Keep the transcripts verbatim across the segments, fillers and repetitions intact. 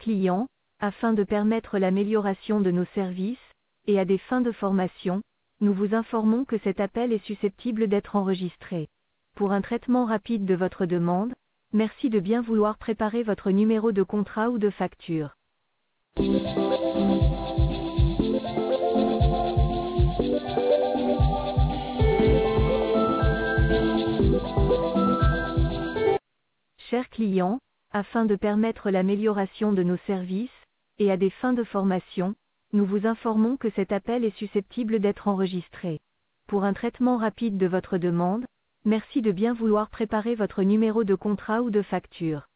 clients, afin de permettre l'amélioration de nos services, et à des fins de formation, nous vous informons que cet appel est susceptible d'être enregistré. Pour un traitement rapide de votre demande, merci de bien vouloir préparer votre numéro de contrat ou de facture. Chers clients, afin de permettre l'amélioration de nos services, et à des fins de formation, nous vous informons que cet appel est susceptible d'être enregistré. Pour un traitement rapide de votre demande, merci de bien vouloir préparer votre numéro de contrat ou de facture.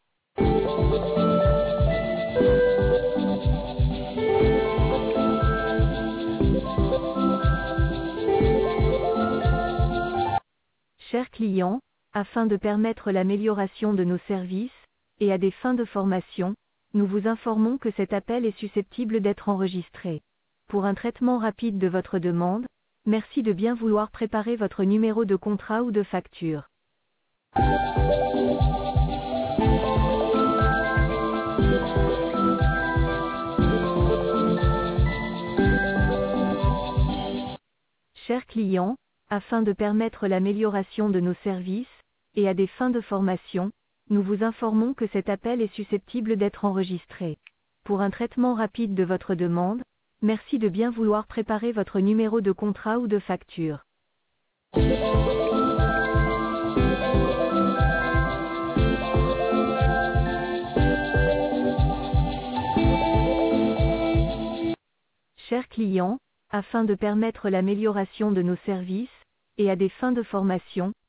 Chers clients, afin de permettre l'amélioration de nos services, et à des fins de formation, nous vous informons que cet appel est susceptible d'être enregistré. Pour un traitement rapide de votre demande, merci de bien vouloir préparer votre numéro de contrat ou de facture. Chers clients, afin de permettre l'amélioration de nos services, et à des fins de formation, nous vous informons que cet appel est susceptible d'être enregistré. Pour un traitement rapide de votre demande, merci de bien vouloir préparer votre numéro de contrat ou de facture. Chers clients, afin de permettre l'amélioration de nos services, et à des fins de formation,